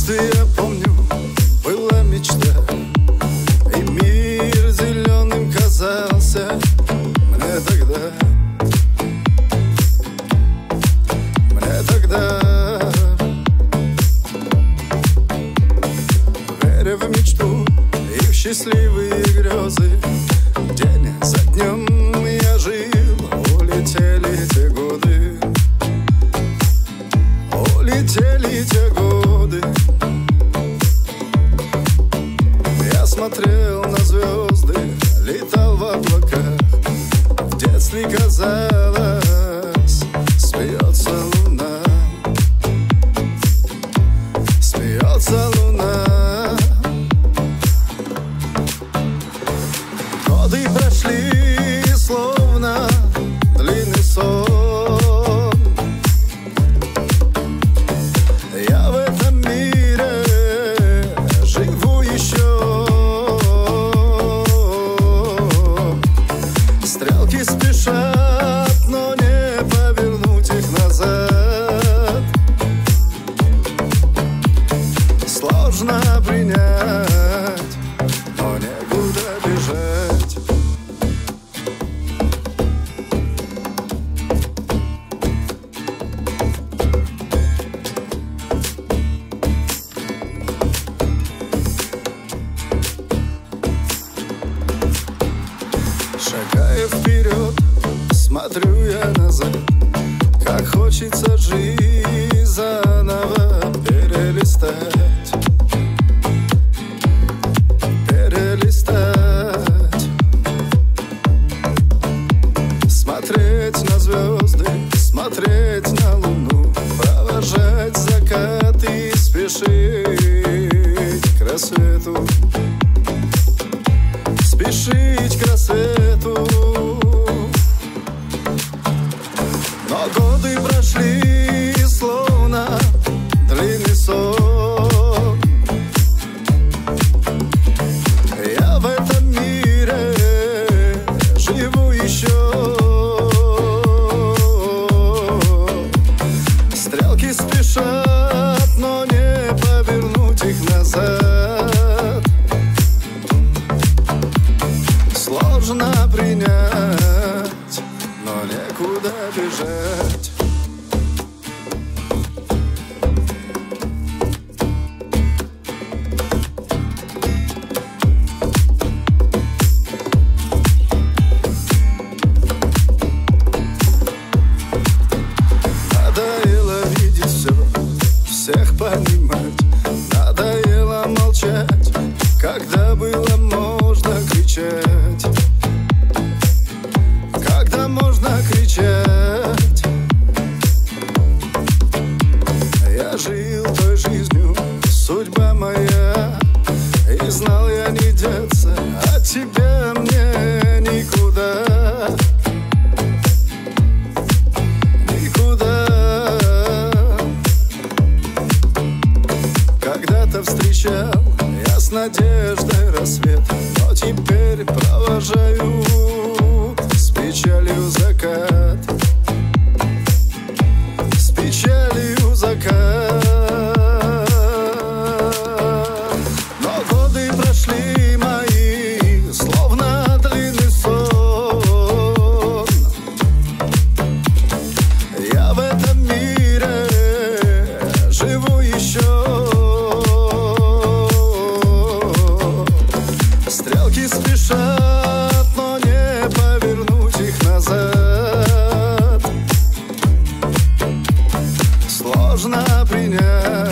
детстве, я помню, была мечта, и мир зеленым казался мне тогда. Веря в мечту и в счастливые грезы, день за днем я жил, улетели те годы. Улетели те годы. Я смотрел на звезды, летал в облаках. В детстве казалось, смеется луна. Смеется луна. Годы прошли, словно длинный сон. Я в этом мире живу еще. Стрелки спешат, но не повернуть их назад. Сложно принять, но некуда бежать. Шагая вперед, смотрю я назад. Как хочется жизнь заново перелистать. Смотреть на звезды, смотреть на луну, провожать закаты и спешить к рассвету. Спешить к рассвету. Но годы прошли, словно длинный сон. Я в этом мире живу еще. Стрелки спешат, но не повернуть их назад. Сложно принять, но некуда бежать. Надоело видеть все, всех понимать. Надоело молчать, когда было можно кричать. Когда можно кричать. Я жил той жизнью, судьба моя, и знал я не деться от тебя мне никуда. Никуда. Когда-то встречал я с надеждой рассвет, но теперь провожаю с печалью закат. С печалью закат. Но годы прошли мои, словно длинный сон. Я в этом мире живу еще. Стрелки спешат, но не повернуть их назад. Сложно принять.